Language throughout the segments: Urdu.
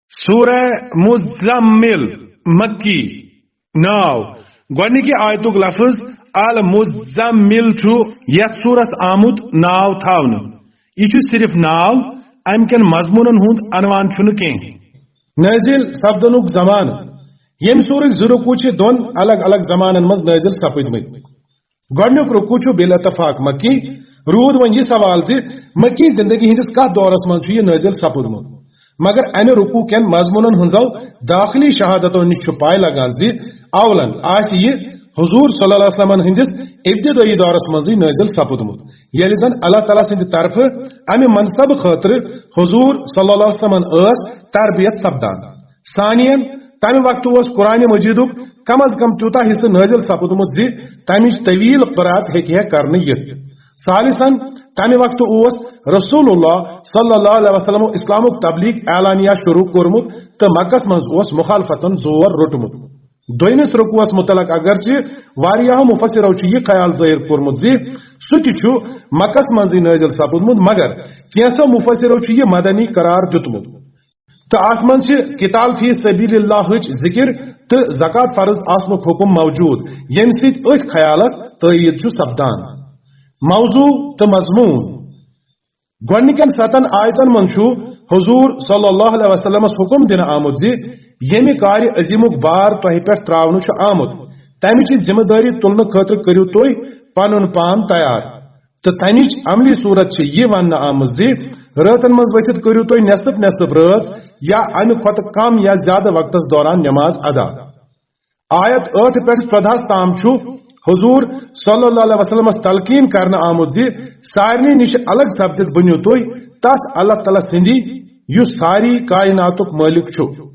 سورہ مزمل مکی ناو گوڑنکی آیتک لفظ المزمل چھو یت سورس آمد ناو تھاون یہ صرف ناو ام کن مضمون ہند عنوان چھن کیں نازل سپدنک زمان یم سورک زٕ رکوع چھ دون الگ الگ زمانن مز نازل سپدمت گوڑنیک رکوع چھ بالاتفاق مکی رود ون یہ سوال زِ مکی زندگی ہندس کت دورس مز یہ نازل سپدمت مگر امہ رکوع کن مضمون ہنزو داخلی شہادتوں نش پائے لگان زِ اولن آس یہ حضور صلی اللہ علیہ وسلم ہندس ابتدائی دورس مز نازل سپدمت یل زن اللہ تعالیٰ سند طرف امہ منصب خاطر حضور صلی اللہ علیہ وسلم اس تربیت سپدان ثانین تمہ وقت اس قرآن مجیدک کم از کم تیوتا حصہ نازل سپدمت زِ تمچ طویل قرات ہیکہ کرنے یت ثالثاً تمہ وقت اس رسول اللہ صلی اللہ علیہ وسلم اسلامک تبلیغ اعلانیہ شروع کورمت تو مکس مز اس مخالفتن زور روٹمت دویمس رکوعس متعلق اگرچہ واریاہ مفسرو یہ خیال ظاہر کورمت زِ سہ تہ مکس مز نازل سپدمت مگر کینژو مفسرو یہ مدنی قرار دتمت تو ات من قتال فی سبیل اللہ ذکر تو زکات فرض آسنک حکم موجود یم ست ات خیالس تائید سپدان موضوع تو مضمون گوڑنکن 7 آیتن من حضور صلی اللہ علیہ وسلم حکم دن آمت زِ یمہ کار عظیمک بار تہ پہ تراؤن آمت تمچ ذمہ داری تلن خاطر کرو تھی پن پان تیار تو تمچ عملی صورت یہ ون آمت زِ راتن مز ورتھ کرو تھی نصف نصف رات یا امہ کھت کم یا زیادہ وقتس دوران نماز ادا آیت 8 پہ 14 تام حضور صلی اللہ علیہ وسلم تلقین کرنا آمت زِ سارنی نش الگ سپدت بنو تھی تس اللہ تعالیٰ سندی یس ساری کائناتک مالک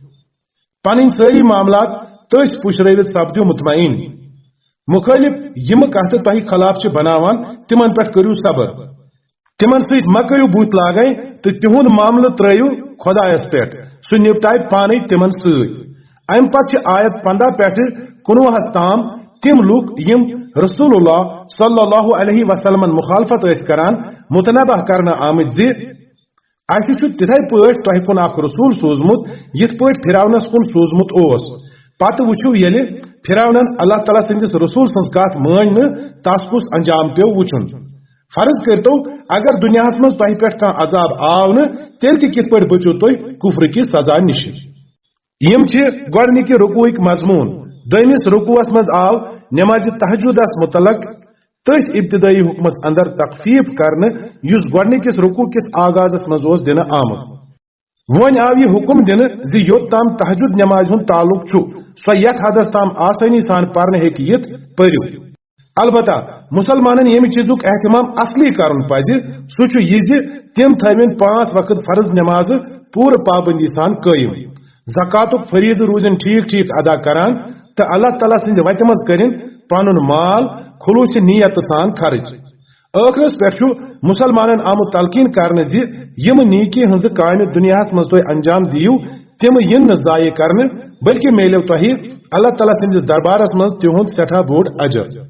پن ساری معاملات تس پشروت سپدو مطمئن مخالف یم کت تہ خلاف بناوان تمن پہ کرو صبر تمن ست مہ کرو بت لاگے تو تہد معاملہ ترو خدایس پہ سہ نپٹائے پانے تمن ست ام پتہ آیت 15 پہ 19 تام تم لوگ یم رسول اللہ صلی اللہ علیہ وسلم مخالفت کران متنبہ کرنا آمت زِ اسی تتھے پٲٹھۍ تۄہہِ کُن اکھ رسول سوزمت یتھ پٲٹھۍ فرعونس کُن سوزمت اوس پتہٕ وٕچھِو ییٚلہِ فرعونن اللہ تعالیٰ سٕنٛدِس رسول سٕنٛز کتھ مٲنۍ نہٕ تس کُس انجام پیوٚو وٕچھُن فرض کٔرتو اگر دنیاہس منٛز تۄہہِ پٮ۪ٹھ کانٛہہ عذاب آو نہٕ تیٚلہِ تہِ کِتھ پٲٹھۍ بٔچِو تُہۍ کُفرٕ کہِ سزا نِش یم چھِ گۄڈنِکہِ رکوعٕکۍ مضموٗن دویمس رکوعس مز آو نماز تہجدس متعلق تتھ ابتدائی حکمس اندر تخفیف کرنے یس گوڑنکس رکوع کس آغازس مز دن آمت ون آو یہ حکم دن زِ یوت تام تہجد نماز ہند تعلق چھُ سو یت حدس تام آسانی سان پرنے ہیکہِ یت پٔرِو البتہ مسلمانن یمہِ چیزُک اہتمام اصلی کرن پزِ سُہ چھُ یہِ زِ تم تھٲوِن 5 وقت فرض نماز پوٗرٕ پابندی سان قٲیِم زکاتُک فریضہٕ روزن ٹھیک ٹھیک ادا کران تو اللہ تعالیٰ سند وتہ مز کرن پن مال خلوص نیت سان خرچ ٲخرس پہ مسلمانن آمت تلقین کرنے زِ یم نیکی ہنز کامہ دنیاہس مز تُہۍ انجام دیو تم ین نہ ضائع کرنے بلکہ میلو تۄہہِ اللہ تعالیٰ سندس دربارس مز تہند سٹھاہ بوڑ اجر